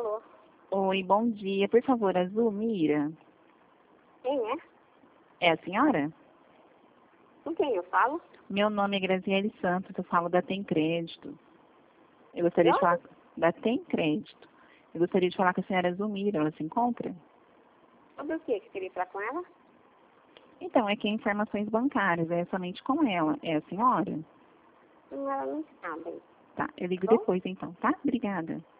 Alô? Oi, bom dia. Por favor, a Zulmira. Quem é? É a senhora? Com quem eu falo? Meu nome é Graziele Santos, eu falo da Tem Crédito. Eu gostaria de De falar da Tem Crédito. Eu gostaria de falar com a senhora Zulmira, ela se encontra? Sobre o que queria falar com ela? Então, é que é informações bancárias, é somente com ela. É a senhora? Ela não sabe. Tá, eu ligo Bom? depois então, tá? Obrigada.